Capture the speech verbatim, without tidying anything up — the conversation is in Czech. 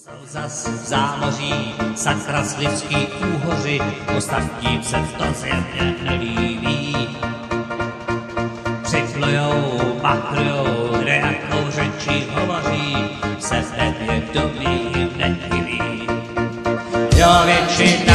Zas v zámoří, sakra slivský úhoři, ostatním se to zjevně nelíbí. Připlujou, machrujou, kde jakou řečí hovoří, se v té vědomí nechybí. Jo, většina